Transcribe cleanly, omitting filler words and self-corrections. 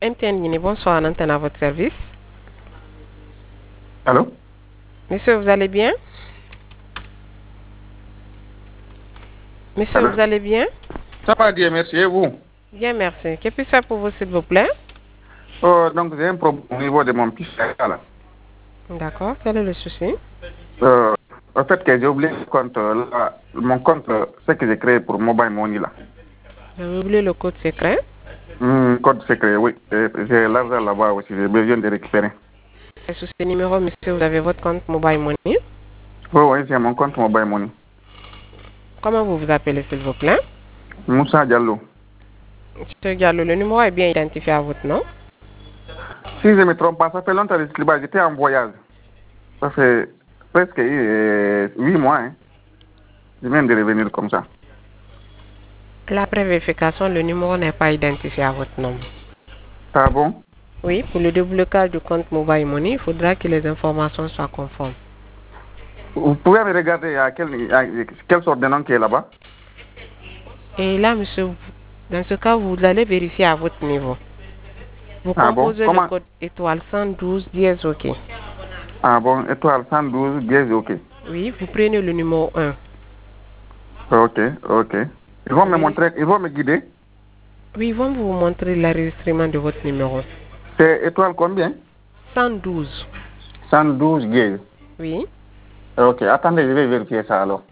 MTN Guinée, bonsoir, en antenne à votre service. Allô? Monsieur, vous allez bien? Monsieur, Allô? vous allez bien? Ça va bien, merci. Et vous? Bien, merci. Que puis-je faire pour vous, s'il vous plaît? Donc, j'ai un problème au niveau de mon petit frère, là. D'accord, quel est le souci? En fait, que j'ai oublié le compte, là, mon compte, ce que j'ai créé pour Mobile Money, là. Vous avez oublié le code secret? Code secret, oui. J'ai l'argent là-bas aussi, j'ai besoin de récupérer. Et sous ce numéro, monsieur, vous avez votre compte Mobile Money. Oui, oui, j'ai mon compte Mobile Money. Comment vous vous appelez, s'il vous plaît? Moussa Diallo. Monsieur Gallo, le numéro est bien identifié à votre nom. Si je ne me trompe pas, ça fait longtemps que j'étais en voyage. Ça fait presque 8 mois, hein. Je viens de revenir comme ça. Après vérification, le numéro n'est pas identifié à votre nom. Ah bon? Oui, pour le déblocage du compte Mobile Money, il faudra que les informations soient conformes. Vous pouvez me regarder à quelle sorte de nom qui est là-bas? Et là, monsieur, dans ce cas, vous allez vérifier à votre niveau. Vous Ah bon? composez le Comment? code étoile 112 dièse OK. Ah bon, étoile 112, dièse, ok. Oui, vous prenez le numéro 1. Ok, ok. Ils vont me guider. Oui, ils vont vous montrer l'enregistrement de votre numéro. C'est étoile combien? 112. 112 dièse. Oui. Ok, attendez, je vais vérifier ça alors.